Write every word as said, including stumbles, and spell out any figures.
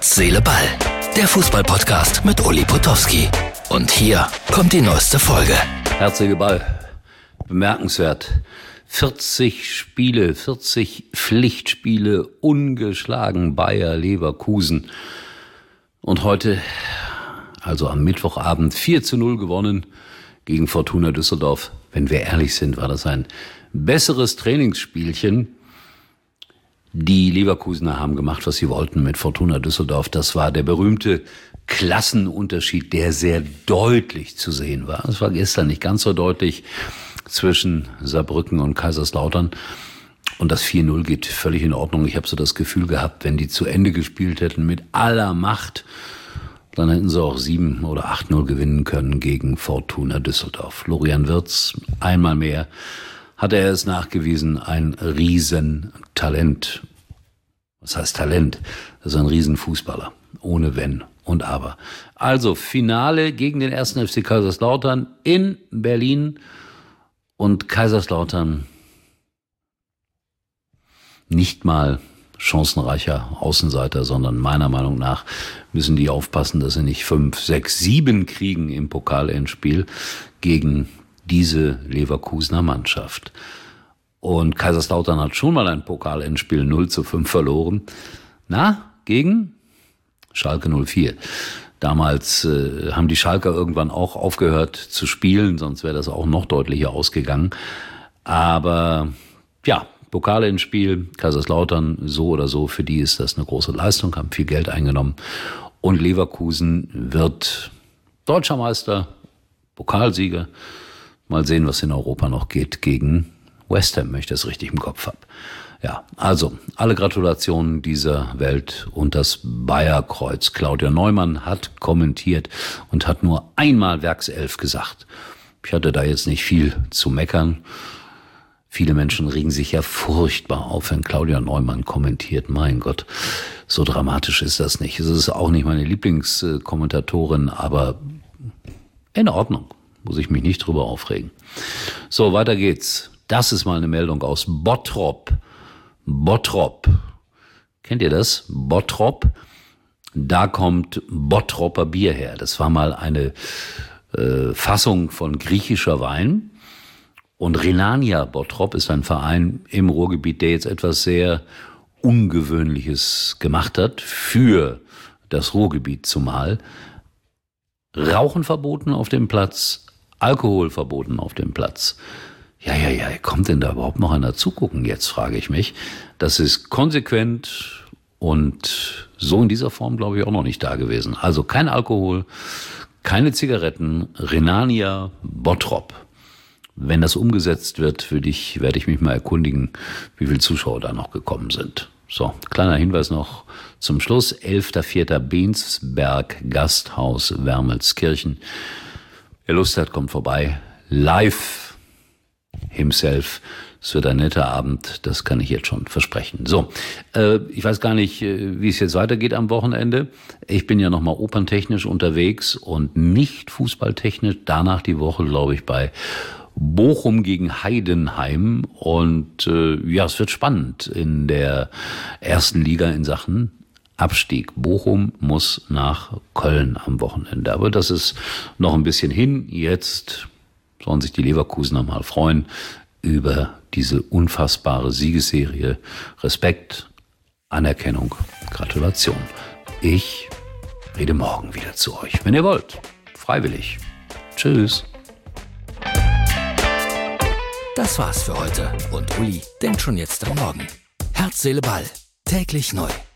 Herz, Seele, Ball. Der Fußball-Podcast mit Uli Potowski. Und hier kommt die neueste Folge. Herz, Seele, Ball. Bemerkenswert. vierzig Spiele, vierzig Pflichtspiele, ungeschlagen Bayer Leverkusen. Und heute, also am Mittwochabend, vier zu null gewonnen gegen Fortuna Düsseldorf. Wenn wir ehrlich sind, war das ein besseres Trainingsspielchen. Die Leverkusener haben gemacht, was sie wollten mit Fortuna Düsseldorf. Das war der berühmte Klassenunterschied, der sehr deutlich zu sehen war. Es war gestern nicht ganz so deutlich zwischen Saarbrücken und Kaiserslautern. Und das vier null geht völlig in Ordnung. Ich habe so das Gefühl gehabt, wenn die zu Ende gespielt hätten mit aller Macht, dann hätten sie auch sieben oder acht null gewinnen können gegen Fortuna Düsseldorf. Florian Wirtz, einmal mehr, hat er es nachgewiesen, ein Riesentalent. Was heißt Talent? Das ist ein Riesenfußballer, ohne Wenn und Aber. Also Finale gegen den ersten F C Kaiserslautern in Berlin und Kaiserslautern nicht mal chancenreicher Außenseiter, sondern meiner Meinung nach müssen die aufpassen, dass sie nicht fünf, sechs, sieben kriegen im Pokalendspiel gegen diese Leverkusener Mannschaft. Und Kaiserslautern hat schon mal ein Pokalendspiel null zu fünf verloren. Na, gegen Schalke null vier. Damals äh, haben die Schalker irgendwann auch aufgehört zu spielen, sonst wäre das auch noch deutlicher ausgegangen. Aber ja, Pokalendspiel, Kaiserslautern, so oder so, für die ist das eine große Leistung, haben viel Geld eingenommen. Und Leverkusen wird Deutscher Meister, Pokalsieger. Mal sehen, was in Europa noch geht gegen West Ham, wenn ich das richtig im Kopf habe. Ja, also alle Gratulationen dieser Welt und das Bayer-Kreuz. Claudia Neumann hat kommentiert und hat nur einmal Werkself gesagt. Ich hatte da jetzt nicht viel zu meckern. Viele Menschen regen sich ja furchtbar auf, wenn Claudia Neumann kommentiert. Mein Gott, so dramatisch ist das nicht. Es ist auch nicht meine Lieblingskommentatorin, aber in Ordnung. Muss ich mich nicht drüber aufregen. So, weiter geht's. Das ist mal eine Meldung aus Bottrop. Bottrop. Kennt ihr das? Bottrop. Da kommt Bottropper Bier her. Das war mal eine äh, Fassung von griechischer Wein. Und Rhenania Bottrop ist ein Verein im Ruhrgebiet, der jetzt etwas sehr Ungewöhnliches gemacht hat. Für das Ruhrgebiet zumal. Rauchen verboten auf dem Platz. Alkohol verboten auf dem Platz. Ja, ja, ja, kommt denn da überhaupt noch einer zugucken? Jetzt frage ich mich. Das ist konsequent und so in dieser Form, glaube ich, auch noch nicht da gewesen. Also kein Alkohol, keine Zigaretten, Rhenania Bottrop. Wenn das umgesetzt wird, würde ich, werde ich mich mal erkundigen, wie viele Zuschauer da noch gekommen sind. So, kleiner Hinweis noch zum Schluss. elfter vierter Bensberg Gasthaus Wermelskirchen. Wer Lust hat, kommt vorbei. Live himself. Es wird ein netter Abend, das kann ich jetzt schon versprechen. So, äh, ich weiß gar nicht, wie es jetzt weitergeht am Wochenende. Ich bin ja nochmal operntechnisch unterwegs und nicht fußballtechnisch. Danach die Woche, glaube ich, bei Bochum gegen Heidenheim. Und äh, ja, es wird spannend in der ersten Liga in Sachen Abstieg. Bochum muss nach Köln am Wochenende. Aber das ist noch ein bisschen hin. Jetzt sollen sich die Leverkusener mal freuen über diese unfassbare Siegesserie. Respekt, Anerkennung, Gratulation. Ich rede morgen wieder zu euch, wenn ihr wollt. Freiwillig. Tschüss. Das war's für heute. Und Uli denkt schon jetzt am Morgen. Herz, Seele, Ball. Täglich neu.